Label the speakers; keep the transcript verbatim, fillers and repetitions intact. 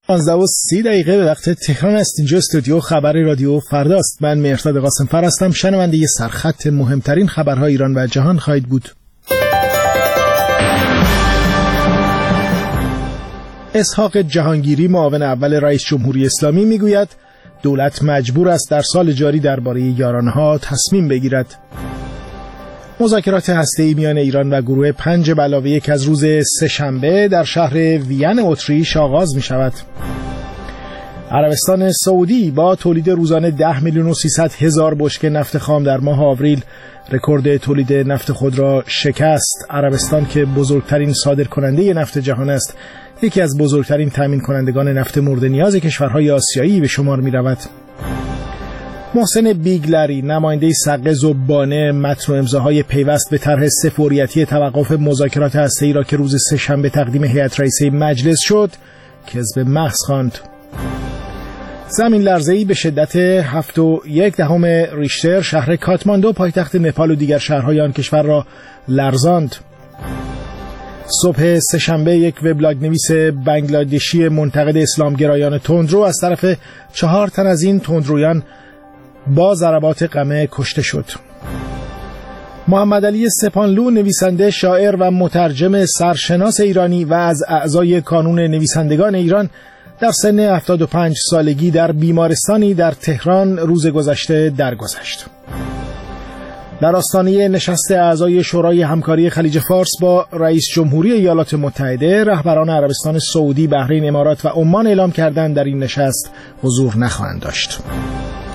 Speaker 1: پانزده و سی دقیقه به وقت تهران است. اینجا استودیو خبر رادیو فرداست. من مهرداد قاسم‌فر هستم. شنونده سرخط مهمترین خبرهای ایران و جهان خواهید بود. اسحاق جهانگیری، معاون اول رئیس جمهوری اسلامی، میگوید دولت مجبور است در سال جاری درباره یارانه‌ها تصمیم بگیرد. مذاکرات هسته‌ای میان ایران و گروه پنج به علاوه یک از روز سه‌شنبه در شهر وین اتریش آغاز می شود. عربستان سعودی با تولید روزانه ده میلیون و سیصد هزار بشکه نفت خام در ماه آوریل رکورد تولید نفت خود را شکست. عربستان که بزرگترین صادرکننده نفت جهان است، یکی از بزرگترین تامین کنندگان نفت مورد نیاز کشورهای آسیایی به شمار می رود. محسن بیگلری، نماینده سقه زبانه، متن و امضاهای پیوست به طرح سه فوریتی توقف مذاکرات هسته‌ای را که روز سه‌شنبه تقدیم هیئت رئیسه مجلس شد، کذب محض خواند. زمین لرزه‌ای به شدت هفت و یک دهم ریشتر شهر کاتماندو پایتخت نپال و دیگر شهرهای آن کشور را لرزاند. صبح سه‌شنبه یک وبلاگ نویس بنگلادشی منتقد اسلامگرایان تندرو از طرف چهار تن از این تندرویان با ضربات قمه کشته شد. محمد علی سپانلو، نویسنده، شاعر و مترجم سرشناس ایرانی و از اعضای کانون نویسندگان ایران، در سن هفتاد و پنج سالگی در بیمارستانی در تهران روز گذشته درگذشت. در آستانه نشست اعضای شورای همکاری خلیج فارس با رئیس جمهوری ایالات متحده، رهبران عربستان سعودی، بحرین، امارات و عمان اعلام کردند در این نشست حضور نخواهند داشت.